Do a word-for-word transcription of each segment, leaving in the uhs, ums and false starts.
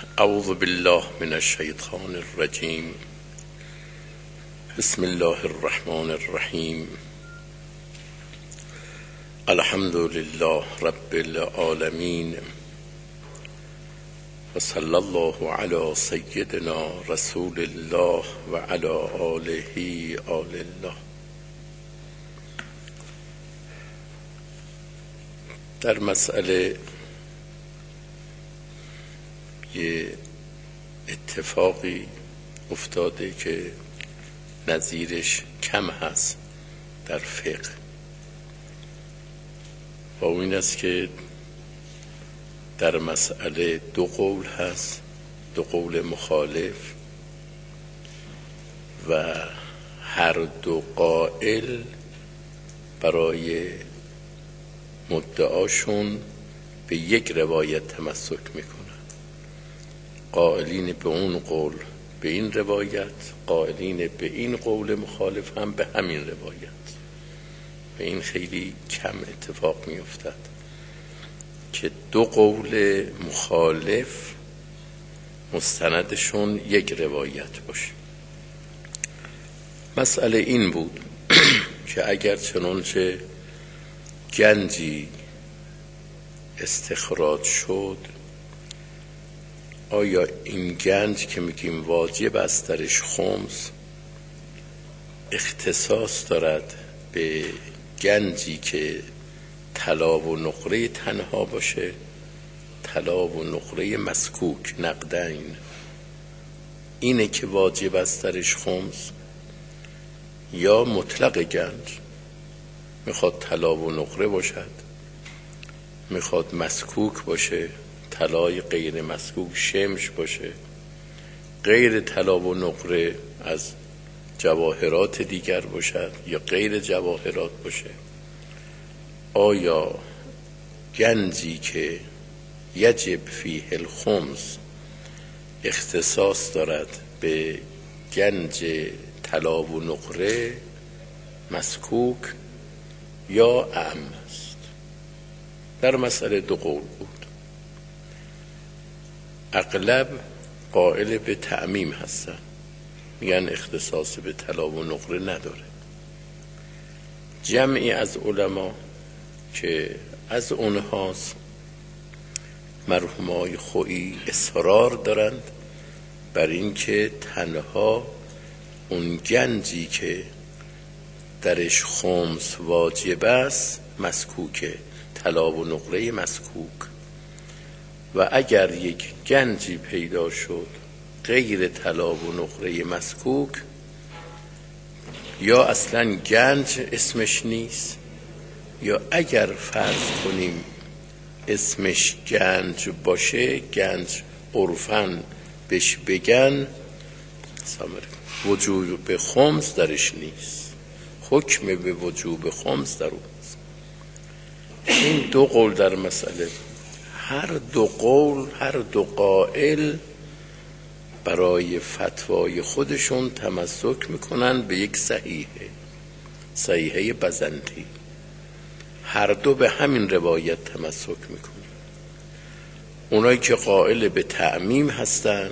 اعوذ بالله من الشیطان الرجیم. بسم الله الرحمن الرحیم. الحمد لله رب العالمین و صلی الله علی سیدنا رسول الله و علی آله آل الله. در مسئله یه اتفاقی افتاده که نظیرش کم هست در فقه و این است که در مسئله دو قول هست، دو قول مخالف و هر دو قائل برای مدعاشون به یک روایت تمسک میکنن. قائلین به اون قول به این روایت، قائلین به این قول مخالف هم به همین روایت. به این خیلی کم اتفاق می افتد که دو قول مخالف مستندشون یک روایت باشه. مسئله این بود که اگر چنانچه گنجی استخراج شد، آیا این گنج که میگیم واجب است درش خمس اختصاص دارد به گنجی که طلا و نقره تنها باشه، طلا و نقره مسکوک نقدین، اینه که واجب است درش خمس، یا مطلق گنج میخواد طلا و نقره باشد، میخواد مسکوک باشه، طلای غیر مسکوک شمش باشه، غیر طلا و نقره از جواهرات دیگر باشد یا غیر جواهرات باشه. آیا گنجی که یجب فیه الخمس اختصاص دارد به گنج طلا و نقره مسکوک یا اعم است؟ در مسئله دو قول بود. اغلب قائل به تعمیم هستن، میگن اختصاص به طلا و نقره نداره. جمعی از علما که از اونهاست مرحومای خویی اصرار دارند بر این که تنها اون گنجی که درش خمس واجب است مسکوکه، طلا و نقره مسکوک. و اگر یک گنجی پیدا شد غیر طلا و نقره مسکوک، یا اصلا گنج اسمش نیست، یا اگر فرض کنیم اسمش گنج باشه، گنج عرفاً بهش بگن وجوب خمس درش نیست، حکم به وجوب خمس در اون. این دو قول در مسئله. هر دو قول، هر دو قائل برای فتوای خودشون تمسک میکنن به یک صحیحه، صحیحه بزنطی. هر دو به همین روایت تمسک میکنن. اونایی که قائل به تعمیم هستن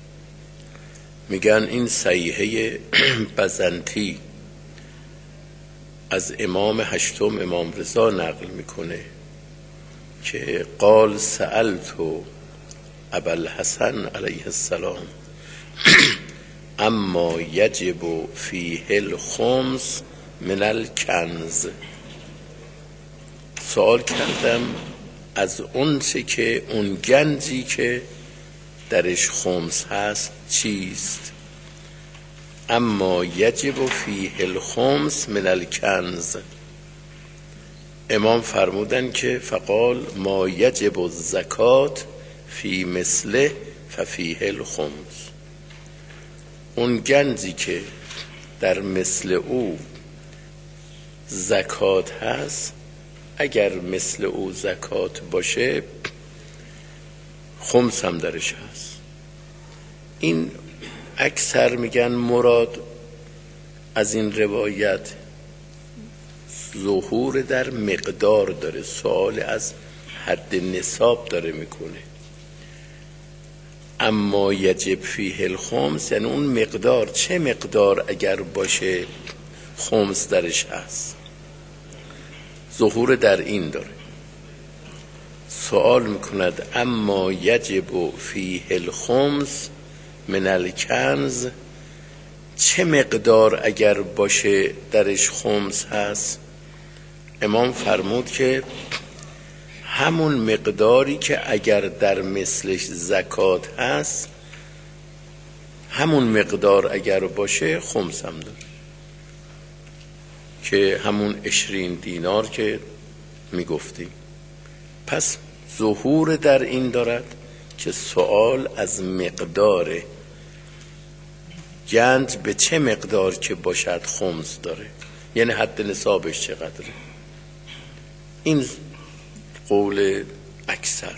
میگن این صحیحه بزنطی از امام هشتم امام رضا نقل میکنه که قال سألت ابوالحسن علیه السلام اما یجب فیه الخمس من الکنز. سوال کردم از اون چه که اون گنجی که درش خمس هست چیست؟ اما یجب فیه الخمس من الکنز. امام فرمودن که فقال ما یجب الزکات فی مثله ففیه الخمس. اون گنجی که در مثل او زکات هست، اگر مثل او زکات باشه خمس هم درش هست. این اکثر میگن مراد از این روایت ظهور در مقدار داره، سوال از حد نصاب داره میکنه. اما یجب فیه الخمس یعنی اون مقدار، چه مقدار اگر باشه خمس درش هست. ظهور در این داره. سوال میکند اما یجب فیه الخمس من الکنز، چه مقدار اگر باشه درش خمس هست؟ امام فرمود که همون مقداری که اگر در مثلش زکات هست، همون مقدار اگر باشه خمس هم داره، که همون عشرین دینار که میگفتیم. پس ظهور در این دارد که سوال از مقدار گنج به چه مقدار که باشد خمس داره، یعنی حد نصابش چقدره. این قول اکثر.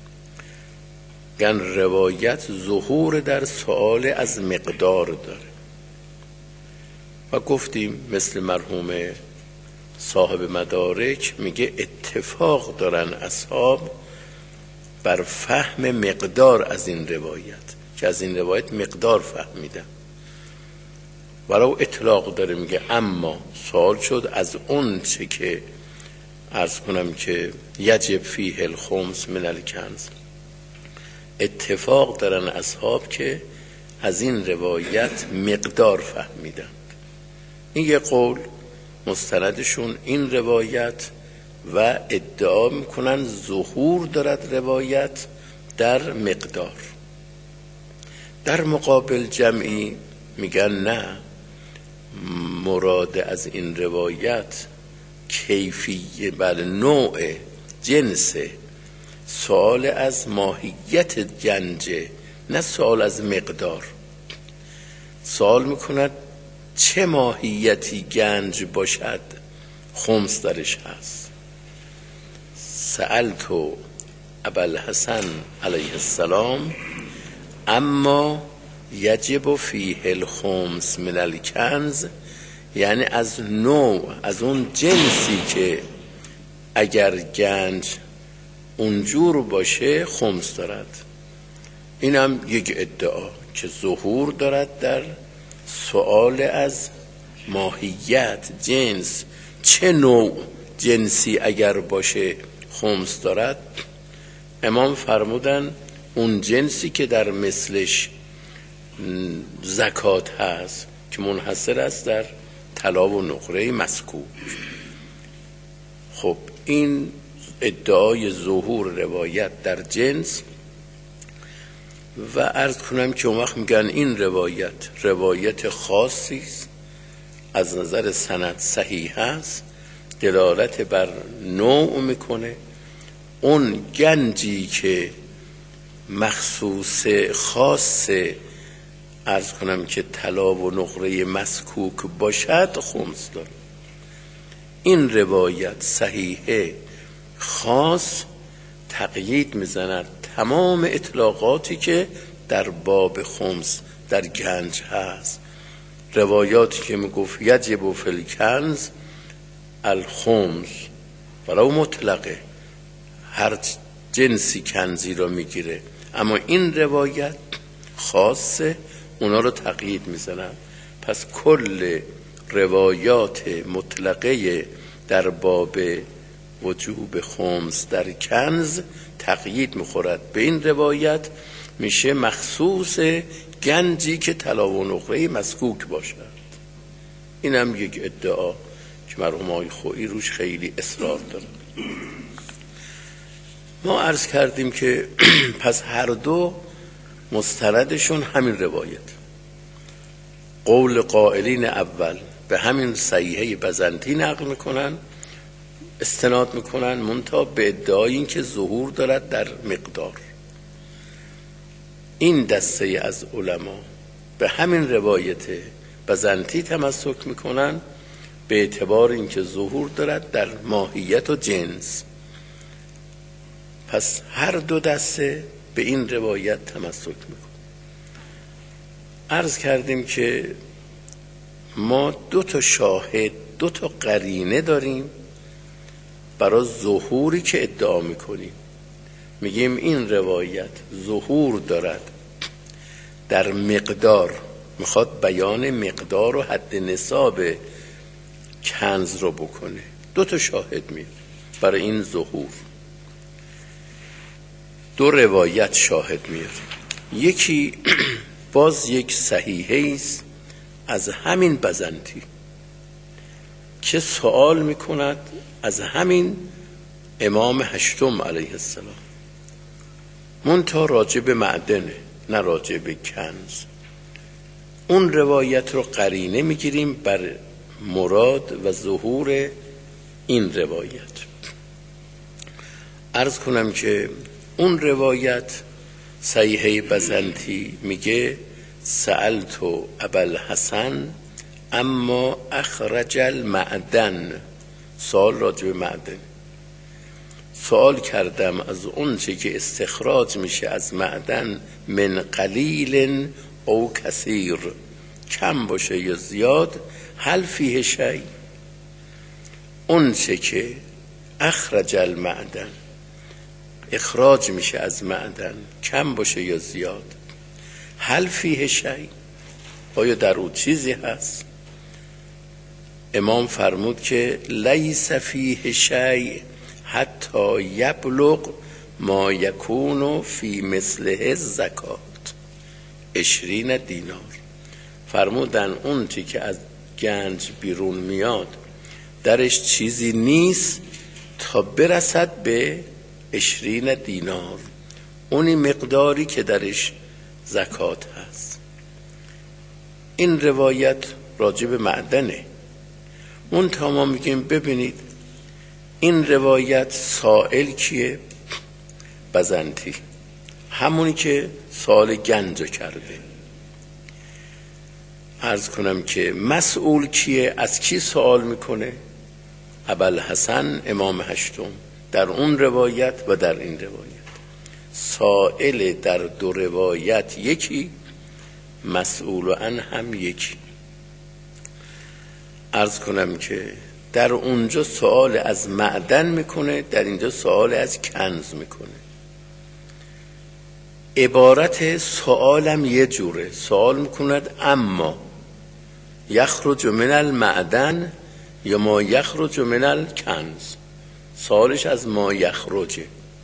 گن روایت ظهور در سوال از مقدار داره. و گفتیم مثل مرحوم صاحب مدارک میگه اتفاق دارن اصحاب بر فهم مقدار از این روایت، که از این روایت مقدار فهمیدن. ولو اطلاق داره، میگه اما سوال شد از اون چه که عرض کنم که یجب فیه الخمس من الکنز. اتفاق دارن اصحاب که از این روایت مقدار فهمیدن. این یه قول مستندشون این روایت و ادعا میکنن ظهور دارد روایت در مقدار. در مقابل جمعی میگن نه، مراد از این روایت کیفیه، بله نوع جنس، سوال از ماهیت گنجه، نه سوال از مقدار. سوال میکند چه ماهیتی گنج باشد خمس درش هست. سألتو ابوالحسن علیه السلام اما یجب فیه الخمس من الکنز، یعنی از نوع، از اون جنسی که اگر گنج اونجور باشه خمس دارد. اینم یک ادعا که ظهور دارد در سؤال از ماهیت، جنس، چه نوع جنسی اگر باشه خمس دارد. امام فرمودن اون جنسی که در مثلش زکات هست که منحصر است در طلا و نقره مسکوک. خب این ادعای ظهور روایت در جنس. و عرض کنم که اون وقت میگن این روایت روایت خاصی است، از نظر سند صحیح است، دلالت بر نوع میکنه. اون گنجی که مخصوص خاص عرض کنم که طلا و نقره مسکوک باشد خمس داره. این روایت صحیحه خاص تقیید میزند تمام اطلاقاتی که در باب خمس در گنج هست. روایاتی که میگفت یجب فی الکنز الخمس ولو مطلقه، هر جنسی کنزی را میگیره، اما این روایت خاصه اونا رو تقیید میزنن. پس کل روایات مطلقه در باب وجوب خمس در کنز تقیید میخورد به این روایت، میشه مخصوص گنجی که طلا و نقره مسکوک باشد. اینم یک ادعا که مرحوم آقای خویی روش خیلی اصرار داره. ما عرض کردیم که پس هر دو مستندشون همین روایت. قول قائلین اول به همین صحیحه بزنطی نقل میکنن، استناد میکنن، منتها به ادعای این که ظهور دارد در مقدار. این دسته از علما به همین روایت بزنطی تمسک میکنن به اعتبار اینکه ظهور دارد در ماهیت و جنس. پس هر دو دسته به این روایت تمسک میکنن. عرض کردیم که ما دو تا شاهد، دو تا قرینه داریم برای ظهوری که ادعا میکنیم. میگیم این روایت ظهور دارد در مقدار، میخواد بیان مقدار و حد نصاب کنز رو بکنه. دو تا شاهد میاد برای این ظهور، دو روایت شاهد میاد. یکی باز یک صحیحه است از همین بزنتی که سوال میکند از همین امام هشتم علیه السلام، منتها راجع به معدنه نه راجع به کنز. اون روایت رو قرینه میگیریم بر مراد و ظهور این روایت. عرض کنم که اون روایت صحیحه بزنتی میگه سألت ابوالحسن اما اخرج المعدن، سوال راجع به معدن، سوال کردم از اون چه که استخراج میشه از معدن، من قلیل او کثیر، کم باشه یا زیاد، هل فیه شیء، اون چه که اخرج المعدن اخراج میشه از معدن، کم باشه یا زیاد، هل فیه شیء، آیا در او چیزی هست؟ امام فرمود که لیس فیه شیء حتی یبلغ ما یکون فی مثله زکات عشرین دینار. فرمودن اون چی که از گنج بیرون میاد درش چیزی نیست تا برسد به عشرین دینار، اونی مقداری که درش زکات هست. این روایت راجع به معدنه. اون تا ما میگیم ببینید این روایت سائل کیه؟ بزنتی، همونی که سوال گنج کرده. عرض کنم که مسئول کیه؟ از کی سوال میکنه؟ ابوالحسن امام هشتم در اون روایت و در این روایت. سائل در دو روایت یکی، مسئول عن هم یکی. عرض کنم که در اونجا سوال از معدن میکنه، در اینجا سوال از کنز میکنه. عبارت سوالم یه جوره، سوال میکند اما یخرج من المعدن یا ما یخرج من الکنز، سوالش از ما یخرجه.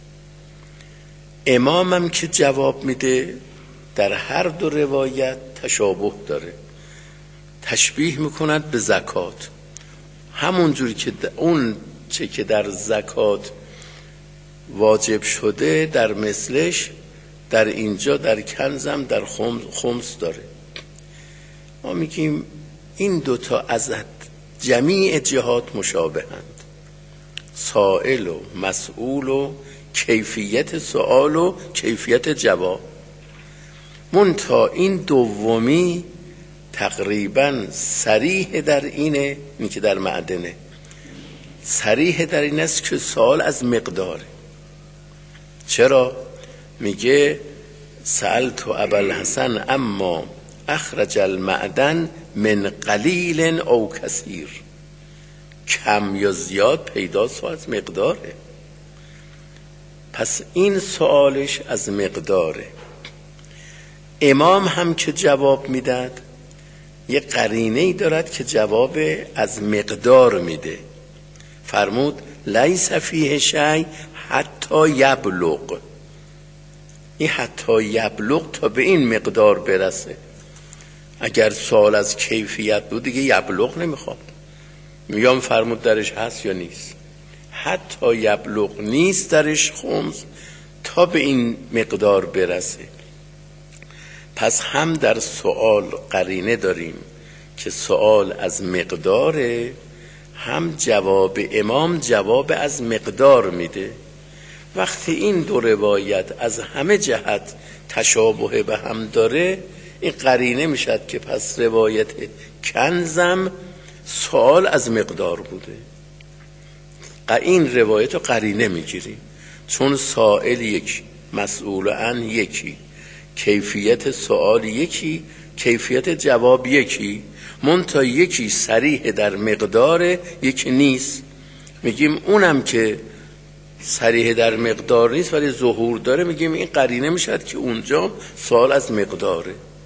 امامم که جواب میده در هر دو روایت تشابه داره، تشبیه میکند به زکات، همون جوری که اون چه که در زکات واجب شده در مثلش در اینجا در کنزم در خمس داره. ما میگیم این دوتا از جمیع جهات مشابهند، سائل و مسئول و کیفیت سوال و کیفیت جواب. منتها این دومی تقریبا صریح در اینه، این که در معدنه صریح در این است که سوال از مقداره. چرا؟ میگه سألت ابوالحسن اما اخرج المعدن من قلیل او کثیر، کم یا زیاد پیداست و از مقداره. پس این سوالش از مقداره. امام هم که جواب میداد یه قرینه‌ای دارد که جواب از مقدار میده. فرمود لیس فیه شیء حتی یبلغ، این حتی یبلغ تا به این مقدار برسه. اگر سوال از کیفیت بود دیگه یبلغ نمیخواد، میگم فرمود درش هست یا نیست. حتی یبلغ نیست درش خمس تا به این مقدار برسه. پس هم در سوال قرینه داریم که سوال از مقداره، هم جواب امام جواب از مقدار میده. وقتی این دو روایت از همه جهت تشابه به هم داره، این قرینه میشد که پس روایت کنزم سوال از مقدار بوده. این روایت رو قرینه میگیریم چون سائل یکی، مسئول عن یکی، کیفیت سوال یکی، کیفیت جواب یکی، منتها یکی صریح در مقدار، یکی نیست. میگیم اونم که صریح در مقدار نیست ولی ظهور داره، میگیم این قرینه میشد که اونجا سوال از مقداره.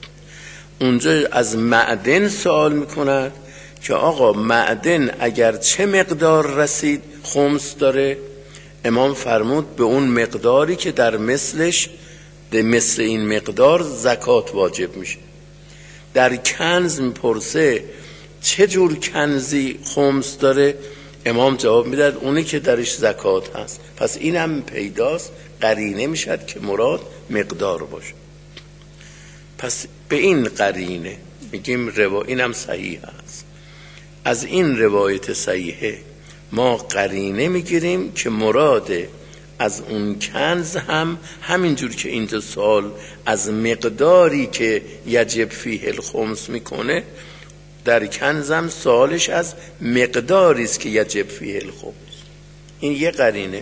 اونجا از معدن سوال میکند که آقا معدن اگر چه مقدار رسید خمس داره؟ امام فرمود به اون مقداری که در مثلش به مثل این مقدار زکات واجب میشه. در کنز میپرسه چه جور کنزی خمس داره؟ امام جواب میداد اونی که درش زکات هست. پس اینم پیداست، قرینه میشد که مراد مقدار باشه. پس به این قرینه میگیم روا اینم صحیح هست. از این روایت صحیحه ما قرینه میگیریم که مراد از اون کنز هم همینجور که اینجا سوال از مقداری که یجب فیه الخمس میکنه، در کنز هم سوالش از مقداری است که یجب فیه الخمس. این یه قرینه.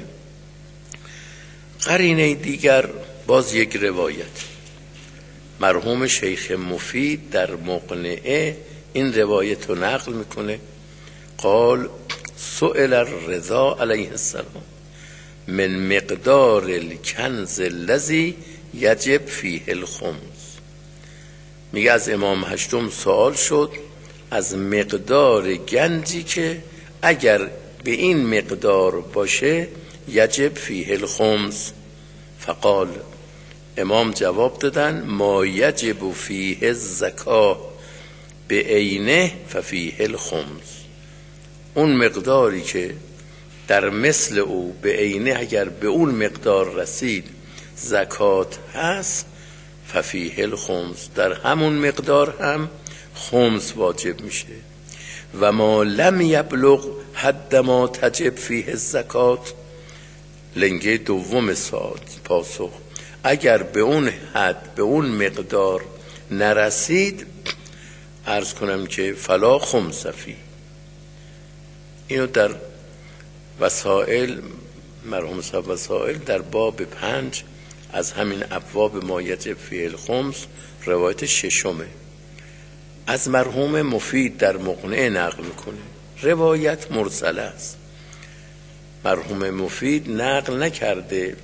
قرینه دیگر باز یک روایت، مرحوم شیخ مفید در مقنعه این روایت رو نقل میکنه. قال سئل الرضا علیه السلام من مقدار الکنز الذی یجب فیه الخمس. میگه از امام هشتم سوال شد از مقدار گنجی که اگر به این مقدار باشه یجب فیه الخمس. فقال امام جواب دادن ما یجب فیه الزکاه به عینه ففیه الخمس. اون مقداری که در مثل او به عینه اگر به اون مقدار رسید زکات هست ففیه الخمس، در همون مقدار هم خمس واجب میشه. و ما لم یبلغ حد ما تجب فیه الزکات، لنگه دوم سوال پاسخ، اگر به اون حد به اون مقدار نرسید عرض کنم که فلا خمس فیه. اینو در وسائل مرحوم صاحب وسائل در باب پنج از همین ابواب ما یجب فیه الخمس روایت ششمه از مرحوم مفید در مقنعه نقل میکنه. روایت مرسله است. مرحوم مفید نقل نکرده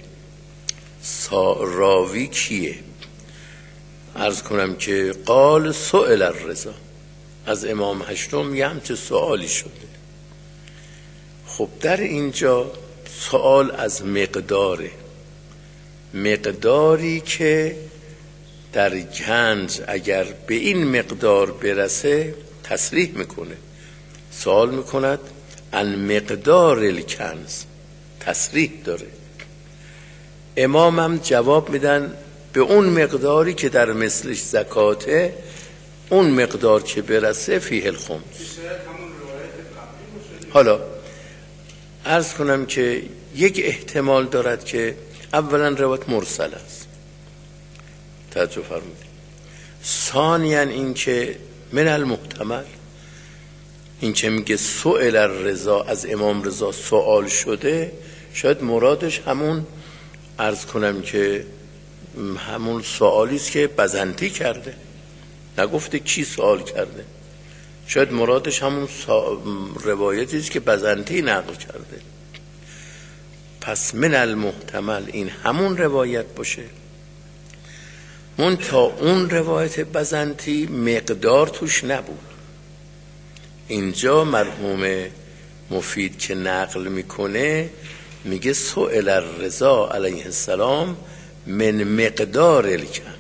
راوی کیه. عرض کنم که قال سئل الرضا، از امام هشتم یه همچه سوالی شده. خب در اینجا سوال از مقداره، مقداری که در کنز اگر به این مقدار برسه تصریح میکنه، سوال میکند ان مقدار الکنز، تصریح داره. امامم جواب میدن به اون مقداری که در مثلش زکاته، اون مقدار که برسه فیه الخمس. حالا عرض کنم که یک احتمال دارد که اولا روایت مرسل است، توجه فرمودید. ثانیاً این که من المحتمل، این که میگه سئل الرضا، از امام رضا سوال شده، شاید مرادش همون عرض کنم که همون سوالی است که بزنتی کرده، نگفته کی سوال کرده. شاید مرادش همون روایتی است که بزنتی نقل کرده. پس من المحتمل این همون روایت باشه. اون تا اون روایت بزنتی مقدار توش نبود. اینجا مرحوم مفید که نقل میکنه میگه سئل الرضا علیه السلام من مقدار الکنز.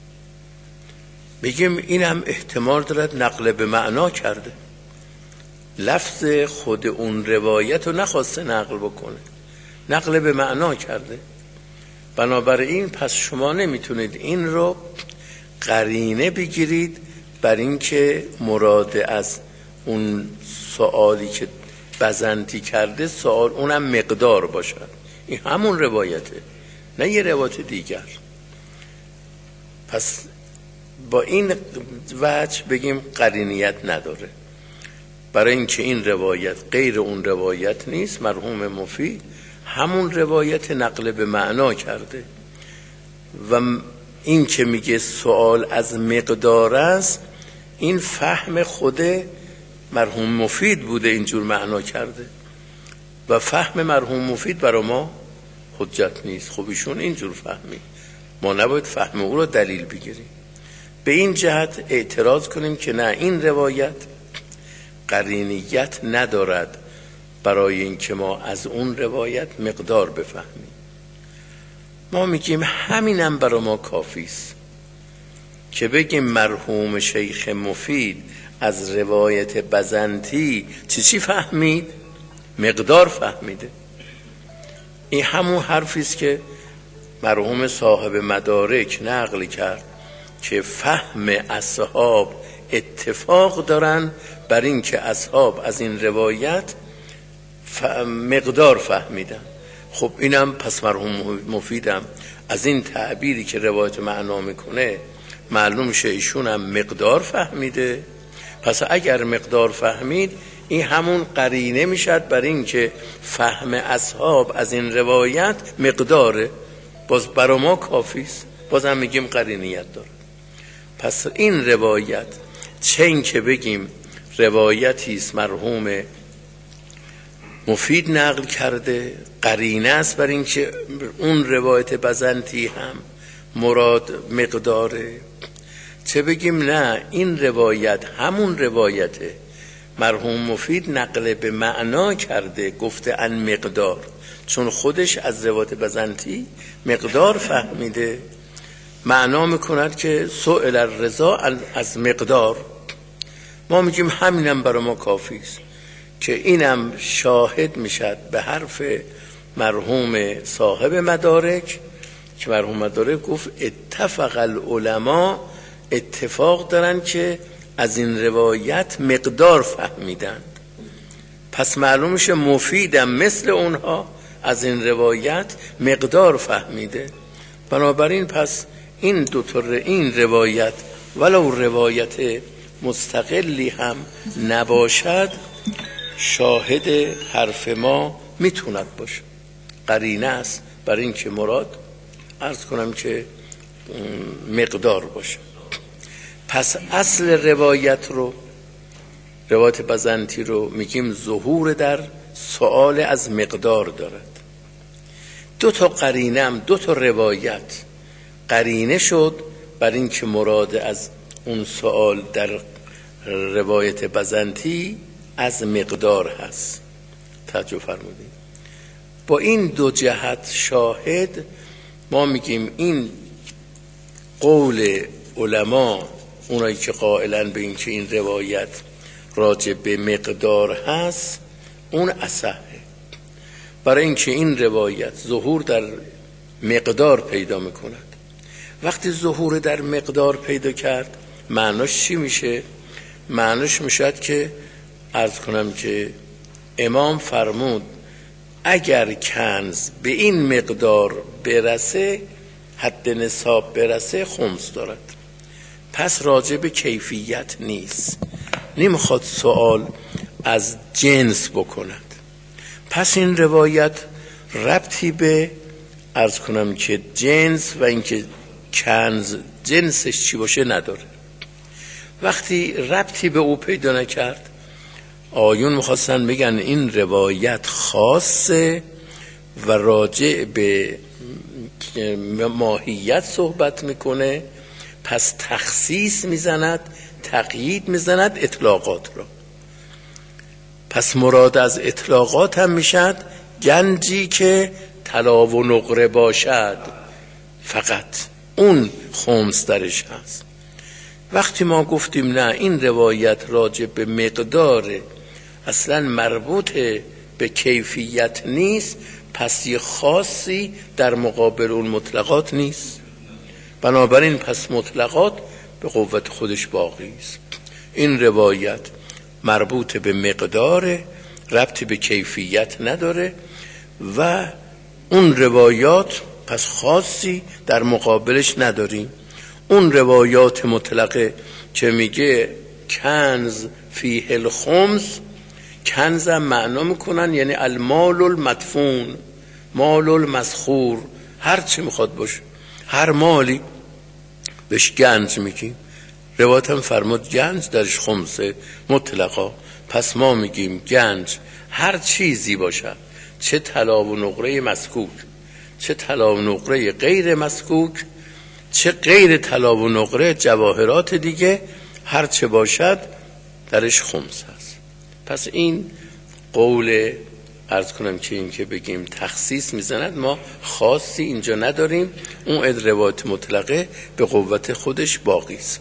میگیم این هم احتمال دارد نقل به معنا کرده، لفظ خود اون روایت رو نخواسته نقل بکنه، نقل به معنا کرده. بنابراین پس شما نمیتونید این رو قرینه بگیرید بر این که مراد از اون سوالی که بزنتی کرده سوال اونم مقدار باشد. این همون روایته، نه یه روایت دیگر. پس با این وجه بگیم قرینیت نداره، برای اینکه این روایت غیر اون روایت نیست. مرحوم مفید همون روایت نقل به معنا کرده و این که میگه سوال از مقدار است، این فهم خود مرحوم مفید بوده اینجور معنا کرده و فهم مرحوم مفید برای ما حجت نیست. خب ایشون اینجور فهمی، ما نباید فهم او رو دلیل بگیریم. به این جهت اعتراض کنیم که نه، این روایت قرینیت ندارد برای اینکه ما از اون روایت مقدار بفهمیم. ما میگیم همینم برای ما کافیست که بگیم مرحوم شیخ مفید از روایت بزنطی چی چی فهمید؟ مقدار فهمیده. این همون حرفیست که مرحوم صاحب مدارک نقل کرد که فهم اصحاب اتفاق دارن بر این که اصحاب از این روایت مقدار فهمیدن. خب اینم پس مرحوم مفیدم از این تعبیری که روایت معنا میکنه معلوم شه ایشون هم مقدار فهمیده. پس اگر مقدار فهمید این همون قرینه میشد بر این که فهم اصحاب از این روایت مقداره، باز برای ما کافیست، باز هم میگیم قرینیت داره. پس این روایت چه این که بگیم روایتیست مرحوم مفید نقل کرده، قرینه است بر این که اون روایت بزنطی هم مراد مقداره، چه بگیم نه این روایت همون روایته مرحوم مفید نقل به معنا کرده گفته ان مقدار، چون خودش از روایت بزنطی مقدار فهمیده، معنا میکند که سئل الرضا از مقدار. ما میگیم همینم برای ما کافیست که اینم شاهد میشد به حرف مرحوم صاحب مدارک که مرحوم مدارک گفت اتفق العلماء، اتفاق دارن که از این روایت مقدار فهمیدند. پس معلومشه مفیدم مثل اونها از این روایت مقدار فهمیده. بنابراین پس این دو تا این روایت ولو روایت مستقلی هم نباشد شاهد حرف ما میتوند باشه، قرینه است برای این که مراد عرض کنم که مقدار باشه. پس اصل روایت رو، روایت بزنطی رو میگیم ظهور در سؤال از مقدار دارد. دو تا قرینه هم دو تا روایت قرینه شد بر این که مراد از اون سؤال در روایت بزنطی از مقدار هست. توجه فرمودید. با این دو جهت شاهد ما میگیم این قول علما، اونایی که قائلن به این که این روایت راجع به مقدار هست، اون اصحه، برای اینکه این روایت ظهور در مقدار پیدا میکند. وقتی ظهور در مقدار پیدا کرد معناش چی میشه؟ معناش میشد که عرض کنم که امام فرمود اگر کنز به این مقدار برسه، حد نصاب برسه، خمس دارد. پس راجع به کیفیت نیست، نمیخواد سوال از جنس بکند. پس این روایت ربطی به عرض کنم که جنس و اینکه کنز جنسش چی باشه نداره. وقتی ربطی به او پیدا نکرد، آیون میخواستن بگن این روایت خاصه و راجع به ماهیت صحبت میکنه، پس تخصیص میزند، تقیید میزند اطلاقات را. پس مراد از اطلاقات هم میشد گنجی که طلا و نقره باشد، فقط اون خمس درش هست. وقتی ما گفتیم نه این روایت راجع به مقداره، اصلا مربوط به کیفیت نیست، پس یه خاصی در مقابل اون مطلقات نیست. بنابراین پس مطلقات به قوت خودش باقی است. این روایت مربوط به مقداره، ربطی به کیفیت نداره و اون روایات پس خاصی در مقابلش نداریم. اون روایات مطلقه که میگه کنز فیه الخمس، کنز هم معنا میکنن یعنی المال المدفون، مال المسخور، هر چی میخواد باشه، هر مالی بهش گنج میگیم. روایت هم فرمود گنج درش خمسه مطلقا. پس ما میگیم گنج هر چیزی باشه، چه طلا و نقره مسکوک چه طلا و نقره غیر مسکوک، چه غیر طلا و نقره جواهرات دیگه هر چه باشد درش خمس هست. پس این قول عرض کنم که این که بگیم تخصیص میزند، ما خاصی اینجا نداریم، اون روایت مطلقه به قوت خودش باقی است.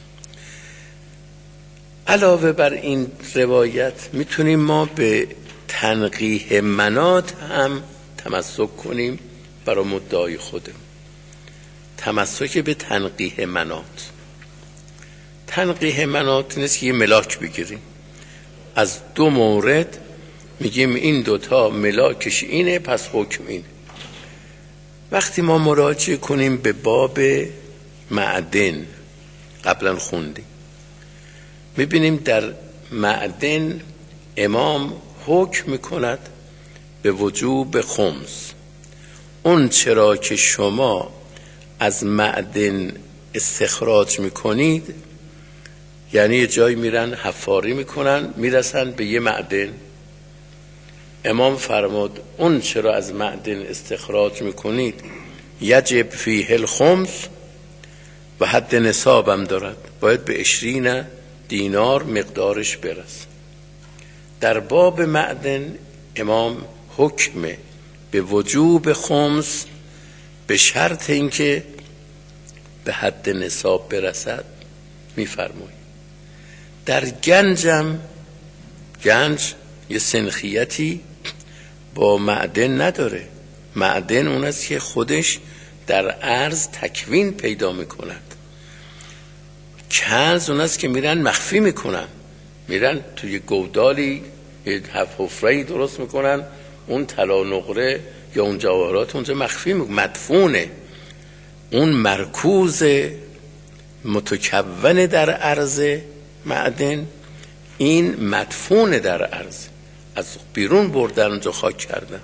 علاوه بر این روایت میتونیم ما به تنقیح منات هم تمسک کنیم برای مدعای خودم. تمسک به تنقیح منات. تنقیح منات نیست که یه ملاک بگیریم از دو مورد میگیم این دوتا ملاکش اینه پس حکم اینه. وقتی ما مراجعه کنیم به باب معدن، قبلا خوندیم، میبینیم در معدن امام حکم میکند به وجوب خمس. اون چرا که شما از معدن استخراج میکنید، یعنی یه جایی میرن حفاری میکنن میرسن به یه معدن، امام فرمود اون چرا از معدن استخراج میکنید یجب فیه الخمس و حد نصابم دارد، باید به عشرین دینار مقدارش برسه. در باب معدن امام حکم به وجوب خمس به شرط اینکه به حد نصاب برسد میفرمایید. در گنجم، گنج یه سنخیتی با معدن نداره. معدن اون است که خودش در ارز تکوین پیدا میکند. کنز اون است که میرن مخفی میکنن، میرن توی گودالی یه حفره‌ای درست میکنن، اون طلا نقره یا اون جواهرات اونجا مخفی میکنن، مدفونه. اون مرکوز متکون در ارز معدن، این مدفون در ارز، از بیرون بردن اونجا خاک کردن.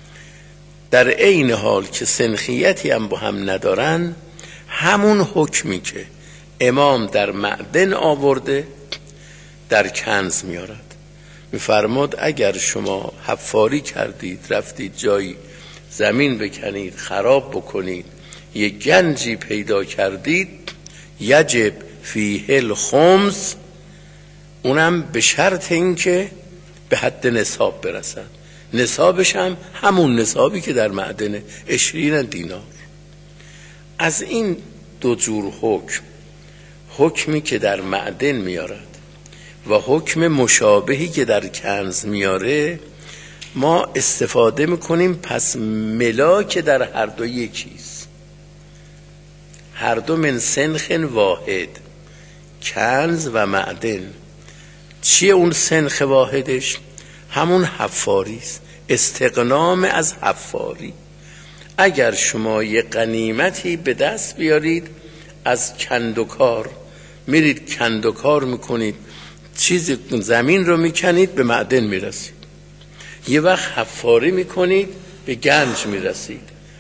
در عین حال که سنخیتی هم با هم ندارن، همون حکمی که امام در معدن آورده در کنز میارد. میفرماد اگر شما حفاری کردید، رفتید جایی زمین بکنید، خراب بکنید، یه گنجی پیدا کردید، یجب فیه الخمس، اونم به شرط این که به حد نصاب برسن. نصابش هم همون نصابی که در معدنه، عشرین دینار. از این دو جور حکم، حکمی که در معدن میارد و حکم مشابهی که در کنز میاره، ما استفاده میکنیم. پس ملاک در هر دو یکیست، هر دو من سنخ واحد، کنز و معدن. چیه اون سنخ واحدش؟ همون حفاری است، استغنام از حفاری. اگر شما یه غنیمتی به دست بیارید از کندوکار، میرید کندوکار میکنید، چیز زمین رو میکنید، به معدن میرسید. یه وقت حفاری میکنید، به گنج میرسید.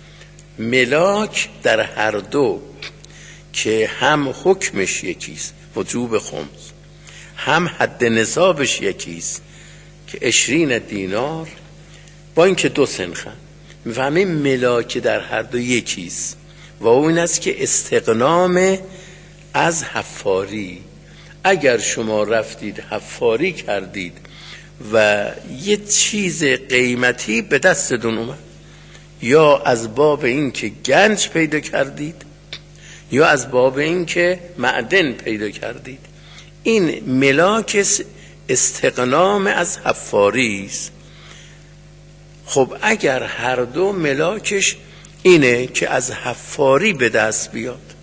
ملاک در هر دو که هم حکمش یکیست وجوب خمس، هم حد نصابش یکیست که عشرین دینار، با اینکه دو سنخن، میفهمیم ملاک در هر دو یکیست و اون است که استغنام از حفاری. اگر شما رفتید حفاری کردید و یه چیز قیمتی به دستتون اومد، یا از باب این که گنج پیدا کردید یا از باب این که معدن پیدا کردید، این ملاک استغنام از حفاری است. خب اگر هر دو ملاکش اینه که از حفاری به دست بیاد،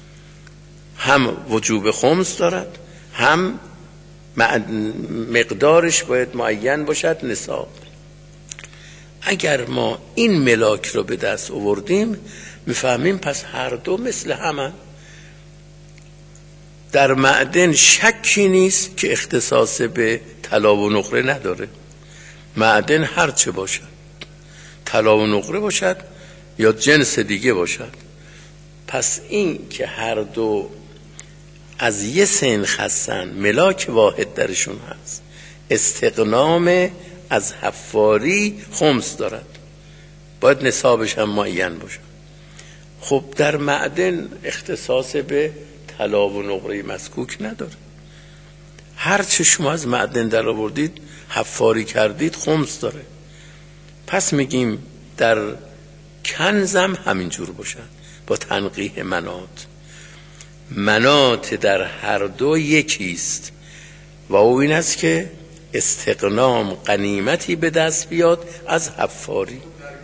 هم وجوب خمس دارد، هم مقدارش باید معین باشد نصاب. اگر ما این ملاک رو به دست آوردیم، میفهمیم پس هر دو مثل همن. در معدن شکی نیست که اختصاص به طلا و نقره نداره. معدن هر چه باشد، طلا و نقره باشد یا جنس دیگه باشد. پس این که هر دو از یه سنخ هستن، ملاک واحد درشون هست، استغنام از حفاری خمس دارد، باید نصابش هم معین باشه. خب در معدن اختصاص به طلا و نقره مسکوک نداره. هر چه شما از معدن در آوردید حفاری کردید خمس داره. پس میگیم در کنزم همینجور باشن با تنقیح منات. منات در هر دو یکیست و او این است که استقنام غنیمتی به دست بیاد از حفاری.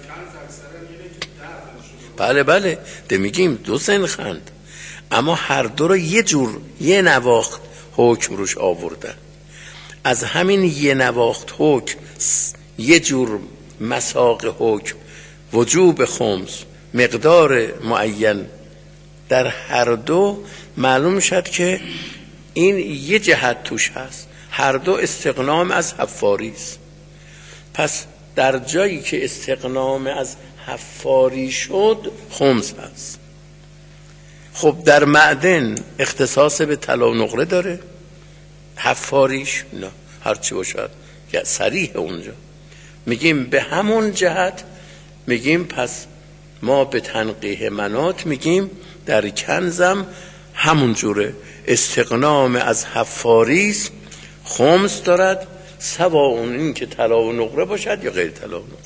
بله بله ده میگیم دو سنخند، اما هر دو رو یه جور یه نواخت حکم روش آوردن. از همین یه نواخت حکم یه جور مساق حکم وجوب خمس مقدار معین در هر دو معلوم شد که این یه جهت توش هست، هر دو استقنام از حفاری است. پس در جایی که استقنام از حفاری شد خمس هست. خب در معدن اختصاص به طلا و نقره داره، حفاریش نه، هرچی باشد یا صریح اونجا. میگیم به همون جهت میگیم پس ما به تنقیح منات میگیم در کنزم همون جوره استقنام از حفاریست خمس دارد، سوا اون این که طلا و نقره باشد یا غیر طلا و نقره.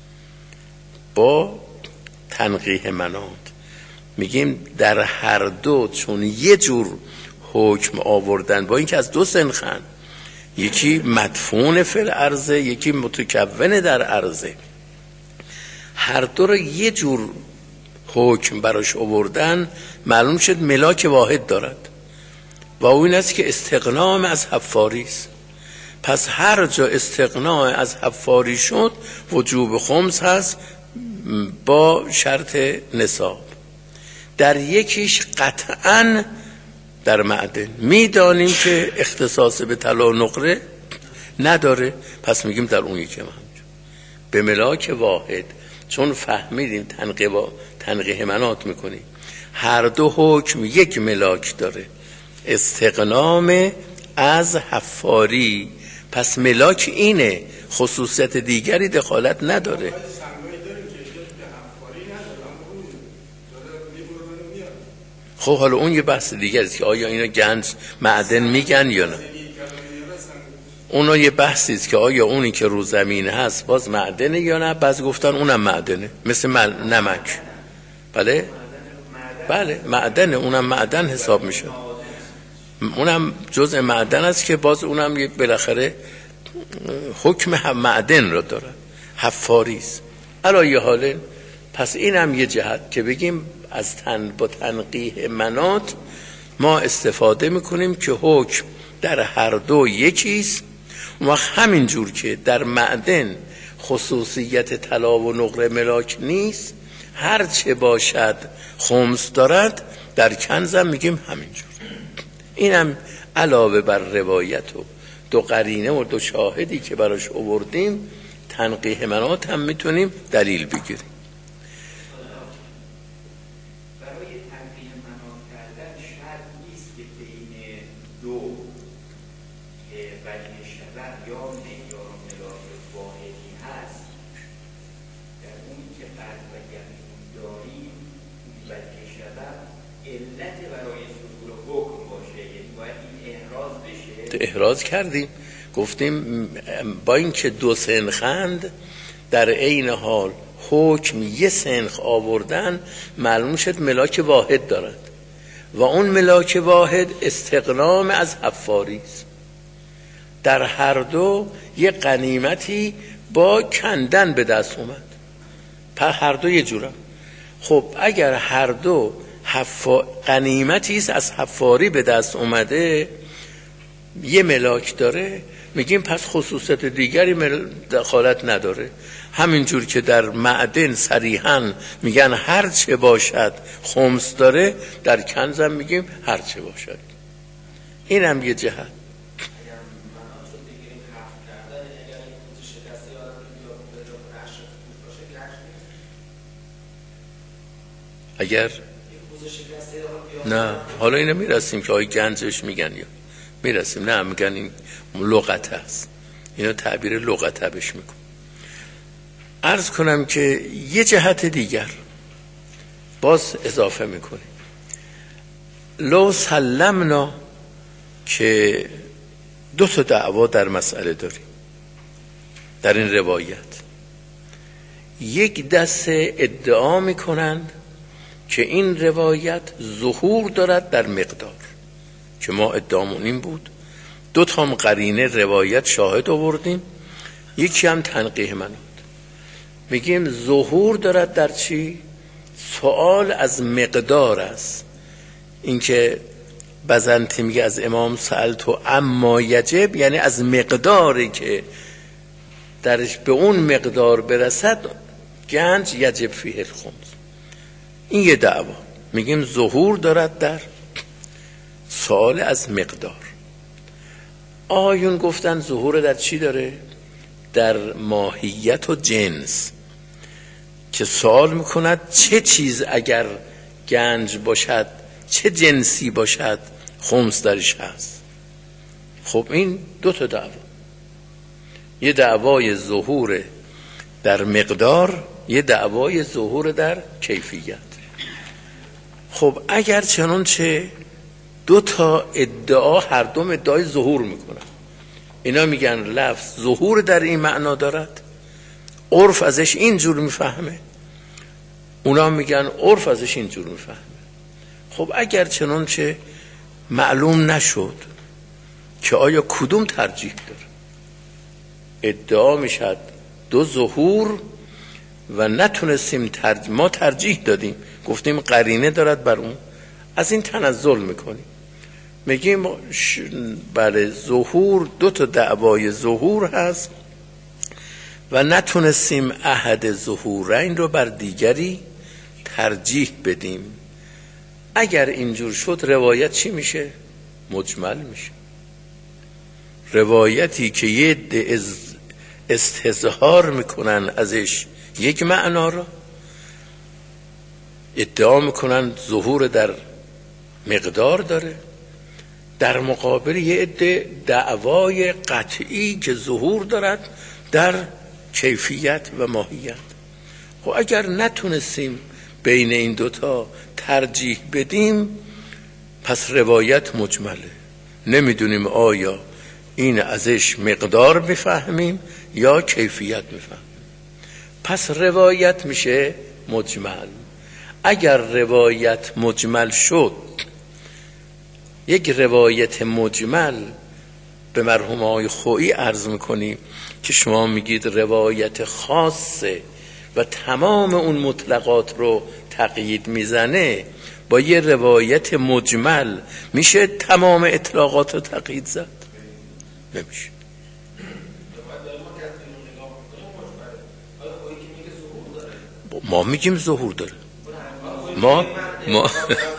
با تنقیح منات میگیم در هر دو چون یه جور حکم آوردن، با اینکه از دو سنخن، یکی مدفون فی الارضه یکی متکون در عرضه، هر دو رو یه جور حکم براش آوردن، معلوم شد ملاک واحد دارد و او این است که استقنام از حفاری است. پس هر جا استقنام از حفاری شد وجوب خمس هست با شرط نصاب. در یکیش قطعاً در معدن میدانیم که اختصاص به طلا و نقره نداره، پس میگیم در اون یکی هم همجور به ملاک واحد، چون فهمیدیم تنقیح تنقیح منات میکنیم هر دو حکم یک ملاک داره، استقنام از حفاری، پس ملاک اینه، خصوصیت دیگری دخالت نداره. خب حالا اون یه بحث دیگه است که آیا اینا گنج معدن میگن یا نه. اونا یه بحثی است که آیا اونی که رو زمین هست باز معدنه یا نه. بعضی گفتن اونم معدنه، مثل نمک. بله بله معدنه، اونم معدن حساب میشه، اونم جزء معدن است که باز اونم یک بالاخره حکم هم معدن رو داره، حفاری است. علایه حال پس اینم یه جهت که بگیم از تن با تنقیح منات ما استفاده میکنیم که حکم در هر دو یکیست و همین جور که در معدن خصوصیت طلا و نقره ملاک نیست، هر چه باشد خمس دارد، در کنزم میگیم همین جور. اینم علاوه بر روایت و دو قرینه و دو شاهدی که براش آوردیم، تنقیح منات هم میتونیم دلیل بگیریم. احراز کردیم، گفتیم با اینکه دو سنخند در عین حال حکم یه سنخ آوردن، معلوم شد ملاک واحد دارد و اون ملاک واحد استقنام از حفاری است. در هر دو یه غنیمتی با کندن به دست اومد، پر هر دو یه جورم. خب اگر هر دو حفا... غنیمتی است از حفاری به دست اومده، یه ملاک داره، میگیم پس خصوصیت دیگری مل... دخالت نداره. همینجور که در معدن صریحاً میگن هر چه باشد خمس داره، در کنزم میگیم هر چه باشد. اینم یه جهت. اگر نه حالا اینو میرسیم که آی گنجش میگن یا میرسیم، نه میگن این لغت هست، اینو تعبیر لغت بش میکن. عرض کنم که یه جهت دیگر باز اضافه میکنیم لو سلمنا که دو تا دعوا در مسئله داریم در این روایت. یک دسته ادعا میکنند که این روایت ظهور دارد در مقدار، که ما ادعامون این بود. دو تا هم قرینه روایت شاهد آوردیم، یکی هم تنقیح من بود. میگیم ظهور دارد در چی؟ سوال از مقدار است. اینکه بزنتی میگه از امام سألت اما یجب، یعنی از مقداری که درش به اون مقدار برسد گنج یجب فیه الخمس. این یه دعوا. میگیم ظهور دارد در سوال از مقدار. آیون گفتن ظهور در چی داره؟ در ماهیت و جنس، که سوال میکند چه چیز اگر گنج باشد، چه جنسی باشد خمس درش هست. خب این دو تا دعوا، یه دعوای ظهور در مقدار، یه دعوای ظهور در کیفیت. خب اگر چنانچه دو تا ادعا هر دوم ادعای ظهور میکنن، اینا میگن لفظ ظهور در این معنا دارد، عرف ازش اینجور میفهمه، اونا میگن عرف ازش اینجور میفهمه. خب اگر چنانچه معلوم نشد که آیا کدوم ترجیح داره، ادعا میشد دو ظهور و نتونستیم ترجیح، ما ترجیح دادیم گفتیم قرینه دارد بر اون، از این تنزل میکنیم، میگیم ش... بله ظهور دو تا دعوای ظهور هست و نتونستیم احد ظهورین رو بر دیگری ترجیح بدیم. اگر اینجور شد روایت چی میشه؟ مجمل میشه. روایتی که یه عده استظهار میکنن ازش یک معنا رو، ادعا میکنن ظهور در مقدار داره، در مقابل یه عده دعوای قطعی که ظهور دارد در کیفیت و ماهیت. خب اگر نتونستیم بین این دوتا ترجیح بدیم، پس روایت مجمله، نمیدونیم آیا این ازش مقدار بفهمیم یا کیفیت بفهمیم، پس روایت میشه مجمل. اگر روایت مجمل شد، یک روایت مجمل به مرحوم آقای خویی عرض میکنیم که شما میگید روایت خاصه و تمام اون مطلقات رو تقیید میزنه، با یه روایت مجمل میشه تمام اطلاقات رو تقیید زد؟ نمیشه. ما میگیم ظهور داره. ما ما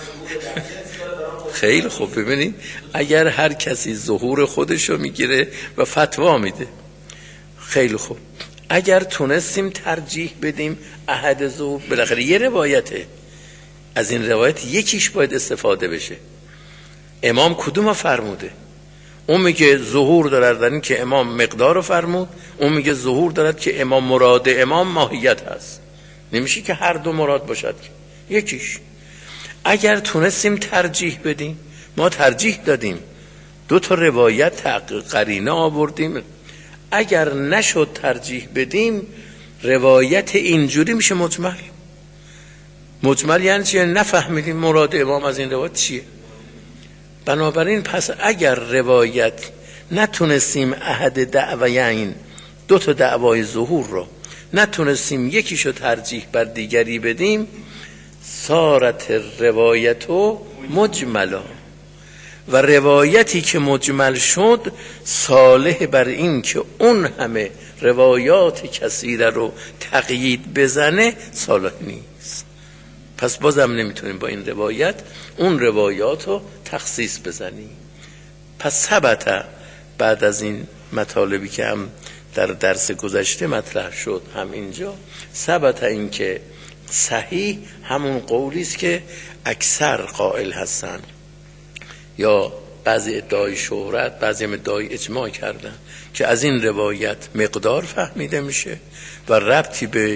خیلی خوب. ببینید اگر هر کسی ظهور خودشو میگیره و فتوا میده، خیلی خوب. اگر تونستیم ترجیح بدیم احد ظهور، بالاخره یه روایته، از این روایت یکیش باید استفاده بشه. امام کدوم فرموده؟ اون میگه ظهور دارد در این که امام مقدار رو فرمود، اون میگه ظهور دارد که امام مراد امام ماهیت هست. نمیشه که هر دو مراد باشد، یکیش. اگر تونستیم ترجیح بدیم، ما ترجیح دادیم، دو تا روایت قرینه آوردیم. اگر نشد ترجیح بدیم، روایت اینجوری میشه مجمل. مجمل یعنی چیه؟ نفهمیدیم مراد امام از این روایت چیه. بنابراین پس اگر روایت نتونستیم احد دعویین، دو تا دعوای ظهور رو نتونستیم یکیشو ترجیح بر دیگری بدیم، صارت روایتو مجملا، و روایتی که مجمل شد صالح بر این که اون همه روایات کثیره رو تقیید بزنه صالح نیست. پس بازم نمیتونیم با این روایت اون روایات رو تخصیص بزنیم. پس ثبت، بعد از این مطالبی که هم در درس گذشته مطرح شد هم اینجا، ثبت این که صحیح همون قولی است که اکثر قائل هستن، یا بعضی ادعای شهرت، بعضی ادعای اجماع کردن که از این روایت مقدار فهمیده میشه و ربطی به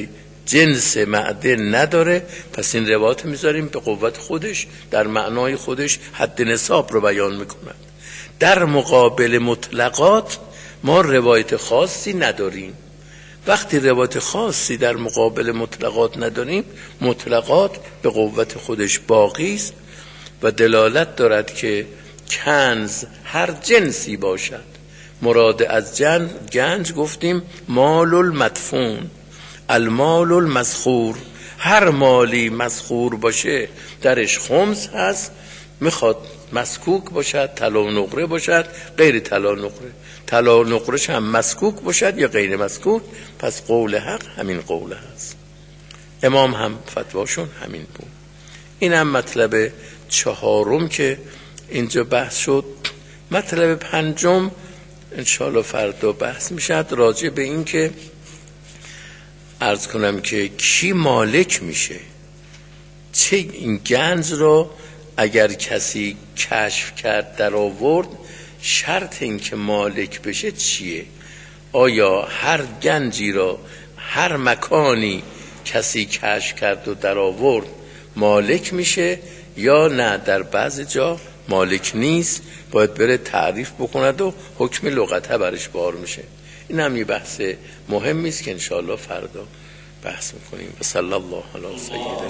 جنس معدن نداره، پس این روایت میذاریم به قوت خودش، در معنای خودش حد نصاب رو بیان میکند. در مقابل مطلقات ما روایت خاصی نداریم. وقتی روایت خاصی در مقابل مطلقات نداریم، مطلقات به قوت خودش باقی است و دلالت دارد که کنز هر جنسی باشد. مراد از جن گنج گفتیم مال المدفون، المال المسخور، هر مالی مسخور باشه درش خمس هست، میخواد مسکوک باشد، طلا و نقره باشد، غیر طلا و نقره، طلا و نقرهش هم مسکوک باشد یا غیر مسکوک، پس قول حق همین قول هست. امام هم فتواشون همین بود. این هم مطلب چهارم که اینجا بحث شد. مطلب پنجم انشاءالله فردا بحث میشد، راجع به این که عرض کنم که کی مالک میشه، چه این گنج رو اگر کسی کشف کرد در آورد، شرط این که مالک بشه چیه؟ آیا هر گنجی را هر مکانی کسی کشف کرد و در آورد مالک میشه یا نه در بعض جا مالک نیست، باید بره تعریف بکند و حکم لغته برش بار میشه. این هم یه بحث مهمی است که انشاءالله فردا بحث میکنیم. و صلی الله علی سیدنا